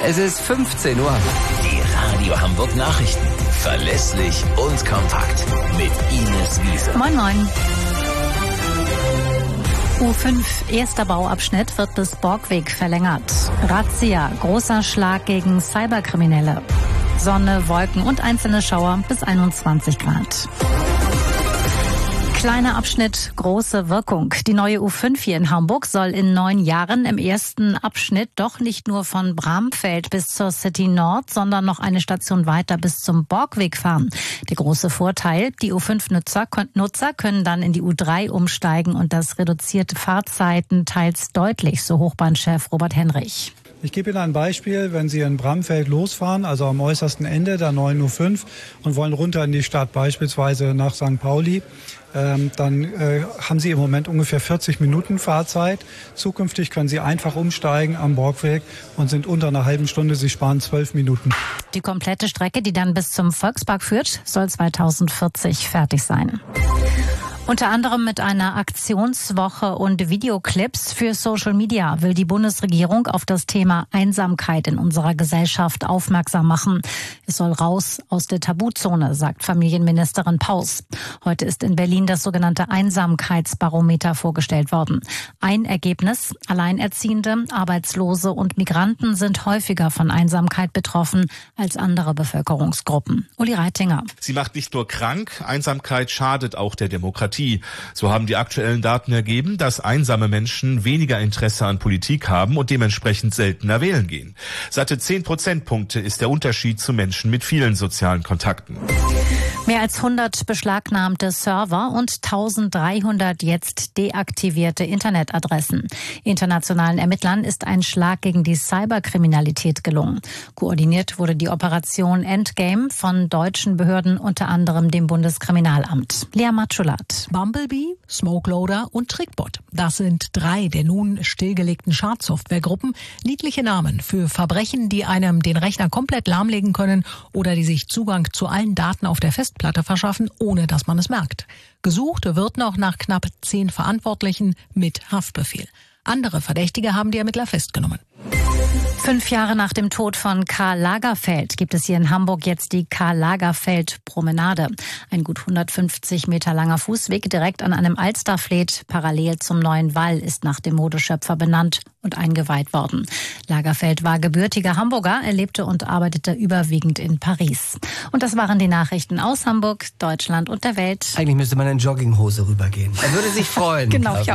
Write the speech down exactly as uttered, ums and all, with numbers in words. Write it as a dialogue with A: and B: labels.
A: Es ist fünfzehn Uhr.
B: Die Radio Hamburg Nachrichten. Verlässlich und kompakt. Mit Ines Wiese.
C: Moin, moin. U fünf, erster Bauabschnitt wird bis Borgweg verlängert. Razzia, großer Schlag gegen Cyberkriminelle. Sonne, Wolken und einzelne Schauer bis einundzwanzig Grad. Kleiner Abschnitt, große Wirkung. Die neue U fünf hier in Hamburg soll in neun Jahren im ersten Abschnitt doch nicht nur von Bramfeld bis zur City Nord, sondern noch eine Station weiter bis zum Borgweg fahren. Der große Vorteil, die U fünf Nutzer, Nutzer können dann in die U drei umsteigen und das reduziert Fahrzeiten teils deutlich, so Hochbahnchef Robert Henrich.
D: Ich gebe Ihnen ein Beispiel, wenn Sie in Bramfeld losfahren, also am äußersten Ende der neuen U fünf und wollen runter in die Stadt, beispielsweise nach Sankt Pauli, ähm, dann äh, haben Sie im Moment ungefähr vierzig Minuten Fahrzeit. Zukünftig können Sie einfach umsteigen am Borgweg und sind unter einer halben Stunde. Sie sparen zwölf Minuten.
C: Die komplette Strecke, die dann bis zum Volkspark führt, soll zweitausendvierzig fertig sein. Unter anderem mit einer Aktionswoche und Videoclips für Social Media will die Bundesregierung auf das Thema Einsamkeit in unserer Gesellschaft aufmerksam machen. Es soll raus aus der Tabuzone, sagt Familienministerin Paus. Heute ist in Berlin das sogenannte Einsamkeitsbarometer vorgestellt worden. Ein Ergebnis: Alleinerziehende, Arbeitslose und Migranten sind häufiger von Einsamkeit betroffen als andere Bevölkerungsgruppen. Uli Reitinger.
E: Sie macht nicht nur krank, Einsamkeit schadet auch der Demokratie. So haben die aktuellen Daten ergeben, dass einsame Menschen weniger Interesse an Politik haben und dementsprechend seltener wählen gehen. Satte zehn Prozentpunkte ist der Unterschied zu Menschen mit vielen sozialen Kontakten.
C: Mehr als hundert beschlagnahmte Server und eintausenddreihundert jetzt deaktivierte Internetadressen. Internationalen Ermittlern ist ein Schlag gegen die Cyberkriminalität gelungen. Koordiniert wurde die Operation Endgame von deutschen Behörden, unter anderem dem Bundeskriminalamt. Lea Matschulat.
F: Bumblebee, Smokeloader und Trickbot. Das sind drei der nun stillgelegten Schadsoftwaregruppen. Niedliche Namen für Verbrechen, die einem den Rechner komplett lahmlegen können oder die sich Zugang zu allen Daten auf der Festplatte verschaffen, ohne dass man es merkt. Gesucht wird noch nach knapp zehn Verantwortlichen mit Haftbefehl. Andere Verdächtige haben die Ermittler festgenommen.
C: Fünf Jahre nach dem Tod von Karl Lagerfeld gibt es hier in Hamburg jetzt die Karl-Lagerfeld-Promenade. Ein gut hundertfünfzig Meter langer Fußweg direkt an einem Alsterfleet parallel zum Neuen Wall ist nach dem Modeschöpfer benannt und eingeweiht worden. Lagerfeld war gebürtiger Hamburger, er lebte und arbeitete überwiegend in Paris. Und das waren die Nachrichten aus Hamburg, Deutschland und der Welt.
A: Eigentlich müsste man in Jogginghose rübergehen. Er würde sich freuen.
C: Genau, ja.